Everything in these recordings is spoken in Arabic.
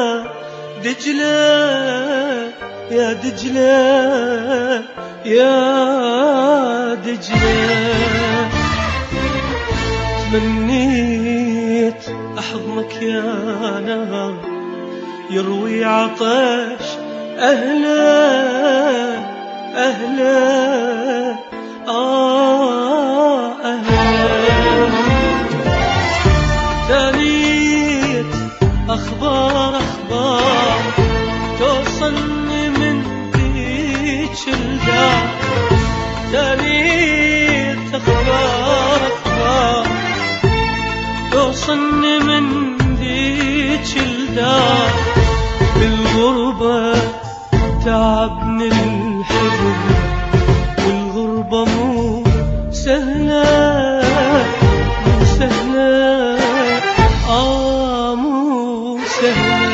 دجلة يا دجلة يا دجلة، تمنيت أحضنك يا نهر يروي عطش أهلا أهلا أهلا. تاريت أخبار توصلني من ذيك الدار، تاريت أخبار توصلني من ذيك الدار. بالغربة تعبني الحزن والغربة مو سهلة مو سهلة مو سهلة.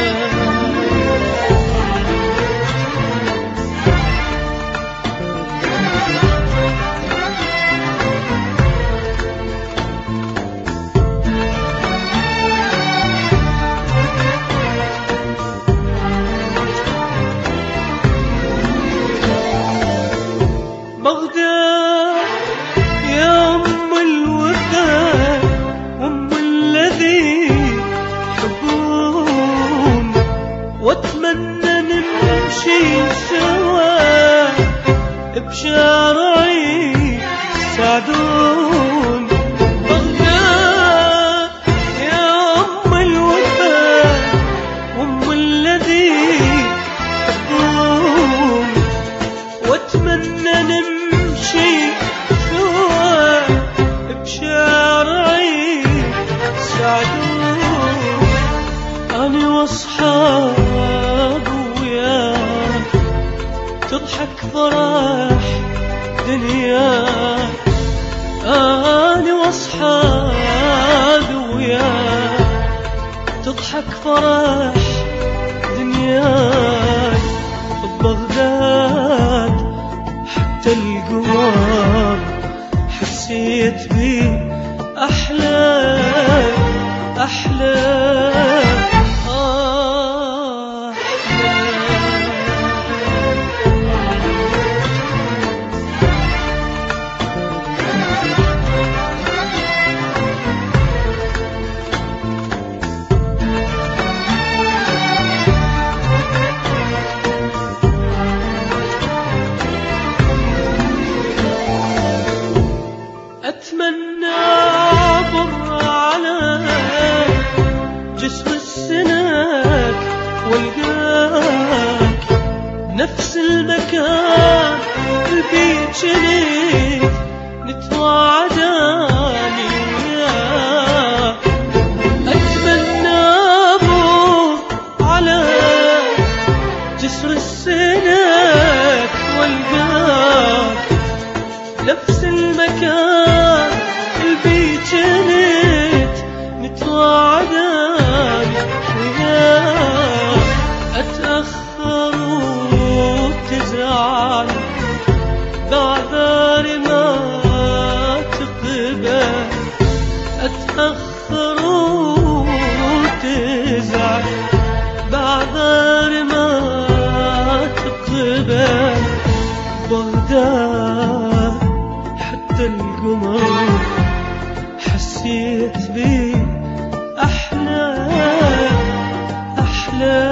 بغداد يا أم الوفا أم الذي يحبون، واتمنى نمشي سوا بشارعي يساعدون. بغداد يا أم الوفا أم الذي يحبون، واتمنى نمشي سوا بشارعي يساعدون. أنا واصحاب وياك تضحك فرح دنياك، أنا واصحاب وياك تضحك فرح دنياك. ببغداد حتى القمر حسيت بيه أحلى أحلى أتمنى أمر على جسم السناك والقاك نفس المكان اللي جنيت نتواعداني. أتمنى أمر على جسر السناك والقاك نفس المكان اللي جنيت نتواعداني وياك. أتأخر وتزعل بعذر ما تقبل، أتأخر وتزعل بعذر ما تقبل. بغداد حتى القمر حسيت بيه أحلى أحلى